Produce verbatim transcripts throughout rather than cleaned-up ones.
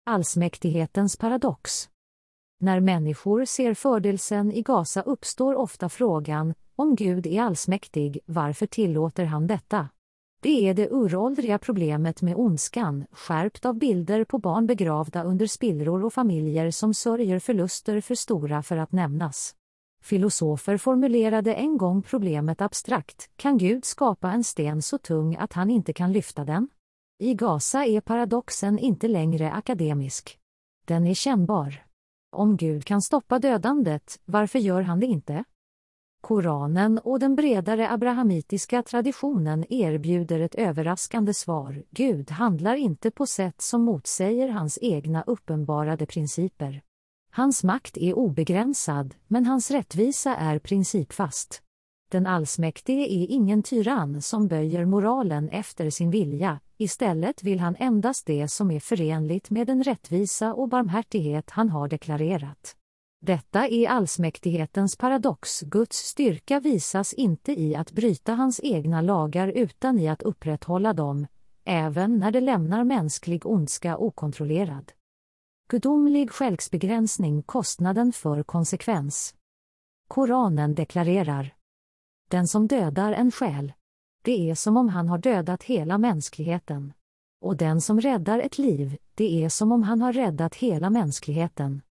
Allsmäktighetens paradox. När människor ser fördelsen i Gaza uppstår ofta frågan, om Gud är allsmäktig, varför tillåter han detta? Det är det uråldriga problemet med ondskan, skärpt av bilder på barn begravda under spillror och familjer som sörjer förluster för stora för att nämnas. Filosofer formulerade en gång problemet abstrakt, kan Gud skapa en sten så tung att han inte kan lyfta den? I Gaza är paradoxen inte längre akademisk. Den är kännbar. Om Gud kan stoppa dödandet, varför gör han det inte? Koranen och den bredare abrahamitiska traditionen erbjuder ett överraskande svar. Gud handlar inte på sätt som motsäger hans egna uppenbarade principer. Hans makt är obegränsad, men hans rättvisa är principfast. Den allsmäktige är ingen tyrann som böjer moralen efter sin vilja, istället vill han endast det som är förenligt med den rättvisa och barmhärtighet han har deklarerat. Detta är allsmäktighetens paradox. Guds styrka visas inte i att bryta hans egna lagar utan i att upprätthålla dem, även när det lämnar mänsklig ondska okontrollerad. Gudomlig självbegränsning, kostnaden för konsekvens. Koranen deklarerar: den som dödar en själ, det är som om han har dödat hela mänskligheten. Och den som räddar ett liv, det är som om han har räddat hela mänskligheten.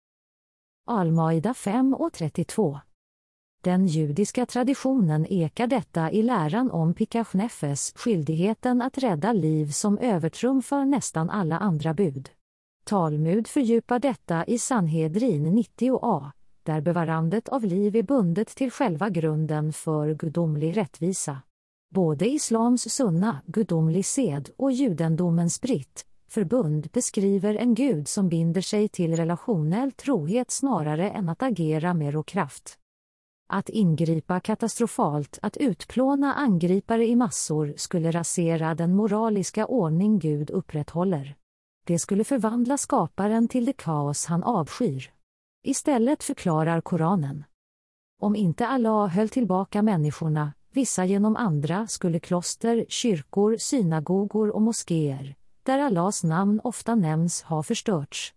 Al-Maida fem och trettiotvå. Den judiska traditionen ekar detta i läran om Pikuach nefesh, skyldigheten att rädda liv som övertrumfar nästan alla andra bud. Talmud fördjupar detta i Sanhedrin nittio a, där bevarandet av liv är bundet till själva grunden för gudomlig rättvisa. Både islams sunna, gudomlig sed och judendomens britt, förbund beskriver en gud som binder sig till relationell trohet snarare än att agera med råkraft. Att ingripa katastrofalt, att utplåna angripare i massor skulle rasera den moraliska ordning Gud upprätthåller. Det skulle förvandla skaparen till det kaos han avskyr. Istället förklarar Koranen: om inte Allah höll tillbaka människorna, vissa genom andra, skulle kloster, kyrkor, synagogor och moskéer, där Allahs namn ofta nämns, ha förstörts.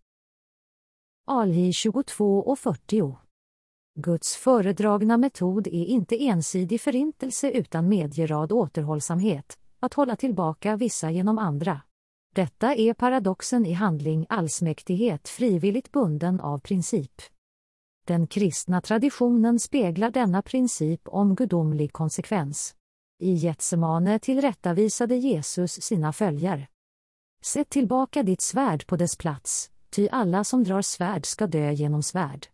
Al-Hi tjugotvå och fyrtio. Guds föredragna metod är inte ensidig förintelse utan medgerad återhållsamhet, att hålla tillbaka vissa genom andra. Detta är paradoxen i handling, allsmäktighet frivilligt bunden av princip. Den kristna traditionen speglar denna princip om gudomlig konsekvens. I Getsemane tillrättavisade Jesus sina följare: sätt tillbaka ditt svärd på dess plats, ty alla som drar svärd ska dö genom svärd.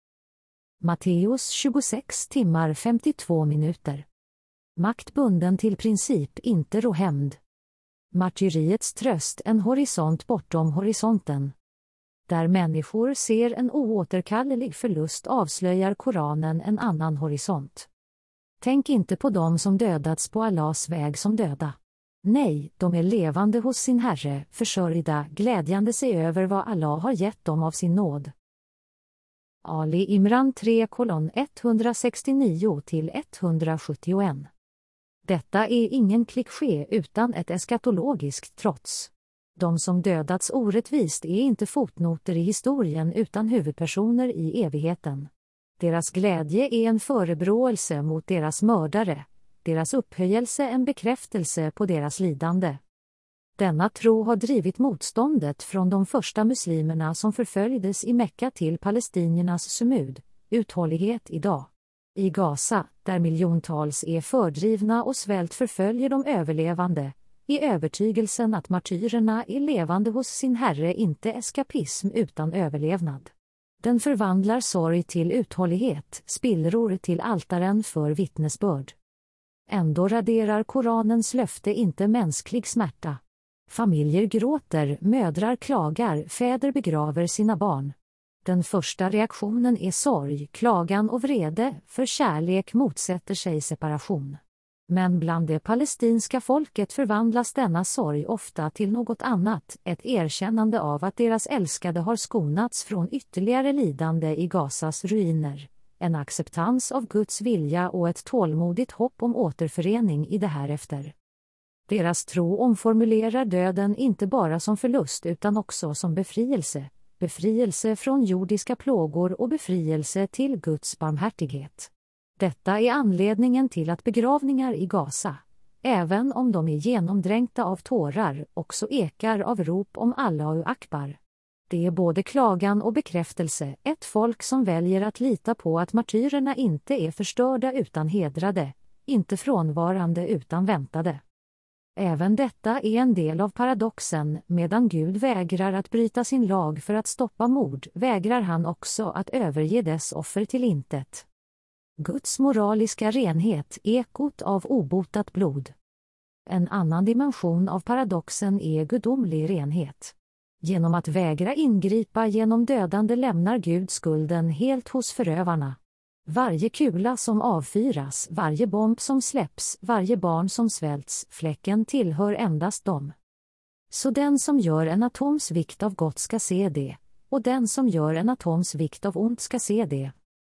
Matteus tjugosex timmar femtiotvå minuter. Makt bunden till princip, inte råhämnd. Martyriets tröst, en horisont bortom horisonten. Där människor ser en oåterkallelig förlust avslöjar Koranen en annan horisont. Tänk inte på dem som dödats på Allahs väg som döda. Nej, de är levande hos sin Herre, försörjda, glädjande sig över vad Allah har gett dem av sin nåd. Ali Imran tre etthundrasextionio till etthundrasjuttioett. Detta är ingen kliché utan ett eskatologiskt trots. De som dödats orättvist är inte fotnoter i historien utan huvudpersoner i evigheten. Deras glädje är en förebråelse mot deras mördare, deras upphöjelse en bekräftelse på deras lidande. Denna tro har drivit motståndet från de första muslimerna som förföljdes i Mekka till palestiniernas sumud, uthållighet idag. I Gaza, där miljontals är fördrivna och svält förföljer de överlevande, i övertygelsen att martyrerna är levande hos sin Herre, inte eskapism utan överlevnad. Den förvandlar sorg till uthållighet, spillror till altaren för vittnesbörd. Ändå raderar Koranens löfte inte mänsklig smärta. Familjer gråter, mödrar klagar, fäder begraver sina barn. Den första reaktionen är sorg, klagan och vrede, för kärlek motsätter sig separation. Men bland det palestinska folket förvandlas denna sorg ofta till något annat, ett erkännande av att deras älskade har skonats från ytterligare lidande i Gazas ruiner, en acceptans av Guds vilja och ett tålmodigt hopp om återförening i det härefter. Deras tro omformulerar döden inte bara som förlust utan också som befrielse, befrielse från jordiska plågor och befrielse till Guds barmhärtighet. Detta är anledningen till att begravningar i Gaza, även om de är genomdränkta av tårar, också ekar av rop om Allahu Akbar. Det är både klagan och bekräftelse, ett folk som väljer att lita på att martyrerna inte är förstörda utan hedrade, inte frånvarande utan väntade. Även detta är en del av paradoxen, medan Gud vägrar att bryta sin lag för att stoppa mord, vägrar han också att överge dess offer till intet. Guds moraliska renhet, ekot av obotat blod. En annan dimension av paradoxen är gudomlig renhet. Genom att vägra ingripa genom dödande lämnar Gud skulden helt hos förövarna. Varje kula som avfyras, varje bomb som släpps, varje barn som svälts, fläcken tillhör endast dem. Så den som gör en atoms vikt av gott ska se det, och den som gör en atoms vikt av ont ska se det.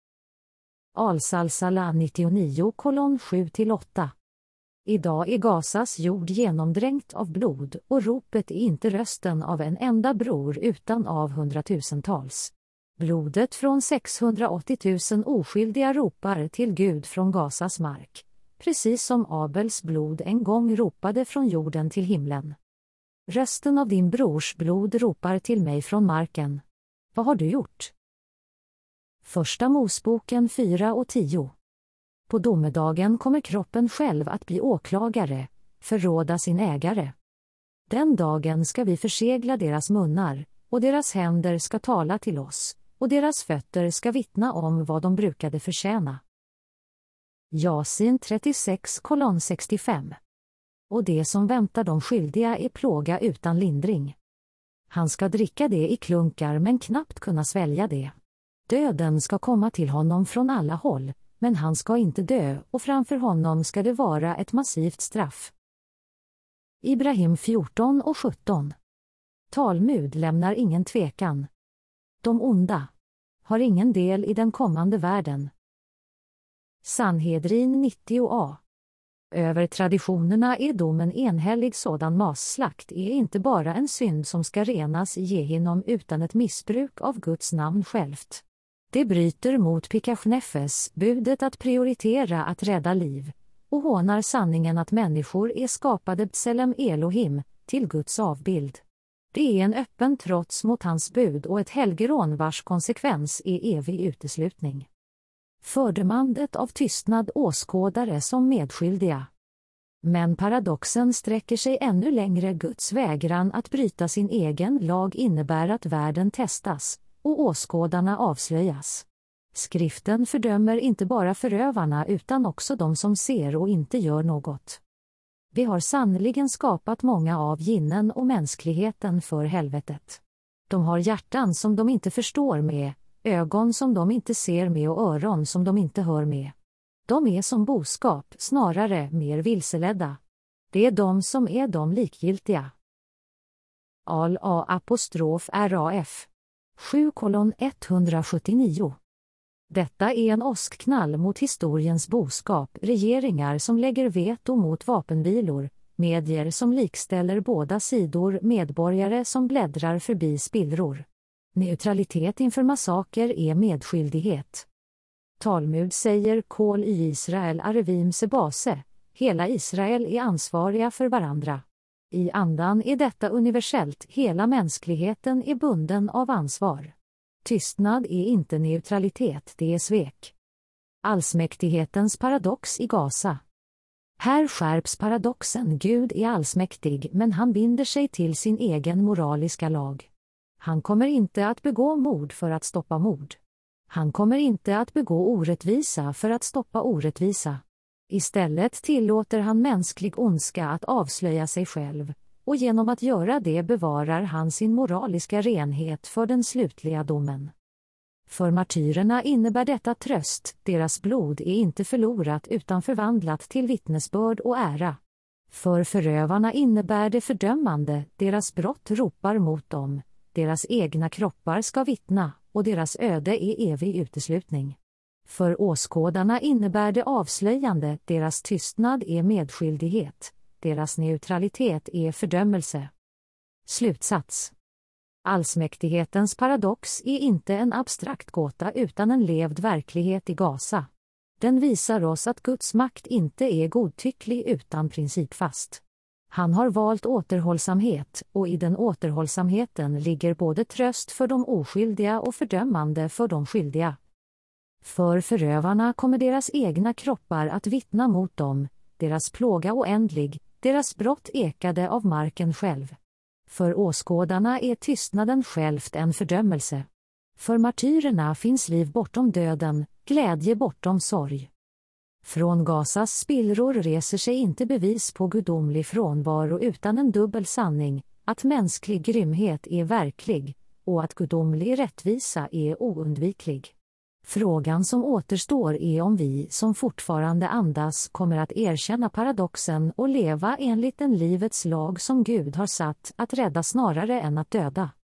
Al-Salsala nittionio sju till åtta. Idag är Gazas jord genomdränkt av blod, och ropet är inte rösten av en enda bror utan av hundratusentals. Blodet från sexhundraåttio tusen oskyldiga ropar till Gud från Gazas mark, precis som Abels blod en gång ropade från jorden till himlen. Rösten av din brors blod ropar till mig från marken. Vad har du gjort? Första Mosboken fyra och tio. På domedagen kommer kroppen själv att bli åklagare, förråda sin ägare. Den dagen ska vi försegla deras munnar, och deras händer ska tala till oss, och deras fötter ska vittna om vad de brukade förtjäna. Jasin trettiosex sextiofem. Och det som väntar de skyldiga är plåga utan lindring. Han ska dricka det i klunkar men knappt kunna svälja det. Döden ska komma till honom från alla håll, men han ska inte dö, och framför honom ska det vara ett massivt straff. Ibrahim fjorton och sjutton. Talmud lämnar ingen tvekan. De onda har ingen del i den kommande världen. Sanhedrin nittio a. Över traditionerna är domen enhällig. Sådan masslakt är inte bara en synd som ska renas i Gehinnom utan ett missbruk av Guds namn självt. Det bryter mot Pikachnefes, budet att prioritera att rädda liv, och hånar sanningen att människor är skapade b'Tselem Elohim, till Guds avbild. Det är en öppen trots mot hans bud och ett helgerån vars konsekvens är evig uteslutning. Fördömandet av tystnad åskådare som medskyldiga. Men paradoxen sträcker sig ännu längre. Guds vägran att bryta sin egen lag innebär att världen testas, och åskådarna avslöjas. Skriften fördömer inte bara förövarna utan också de som ser och inte gör något. Vi har sannoliken skapat många av jinnen och mänskligheten för helvetet. De har hjärtan som de inte förstår med, ögon som de inte ser med och öron som de inte hör med. De är som boskap, snarare mer vilseledda. Det är de som är de likgiltiga. Al-A apostrof R A F sju etthundrasjuttionio. Detta är en åskknall mot historiens boskap, regeringar som lägger veto mot vapenvilor, medier som likställer båda sidor, medborgare som bläddrar förbi spillror. Neutralitet inför massaker är medskyldighet. Talmud säger Kol i Israel Arevim Sebase, hela Israel är ansvariga för varandra. I andan är detta universellt, hela mänskligheten är bunden av ansvar. Tystnad är inte neutralitet, det är svek. Allsmäktighetens paradox i Gaza. Här skärps paradoxen. Gud är allsmäktig, men han binder sig till sin egen moraliska lag. Han kommer inte att begå mord för att stoppa mord. Han kommer inte att begå orättvisa för att stoppa orättvisa. Istället tillåter han mänsklig ondska att avslöja sig själv, och genom att göra det bevarar han sin moraliska renhet för den slutliga domen. För martyrerna innebär detta tröst, deras blod är inte förlorat utan förvandlat till vittnesbörd och ära. För förövarna innebär det fördömande, deras brott ropar mot dem, deras egna kroppar ska vittna, och deras öde är evig uteslutning. För åskådarna innebär det avslöjande, deras tystnad är medskyldighet, deras neutralitet är fördömelse. Slutsats. Allsmäktighetens paradox är inte en abstrakt gåta utan en levd verklighet i Gaza. Den visar oss att Guds makt inte är godtycklig utan principfast. Han har valt återhållsamhet, och i den återhållsamheten ligger både tröst för de oskyldiga och fördömande för de skyldiga. För förövarna kommer deras egna kroppar att vittna mot dem, deras plåga oändlig, deras brott ekade av marken själv. För åskådarna är tystnaden självt en fördömelse. För martyrerna finns liv bortom döden, glädje bortom sorg. Från Gazas spillror reser sig inte bevis på gudomlig frånvaro utan en dubbel sanning, att mänsklig grymhet är verklig, och att gudomlig rättvisa är oundviklig. Frågan som återstår är om vi som fortfarande andas kommer att erkänna paradoxen och leva enligt den livets lag som Gud har satt att rädda snarare än att döda.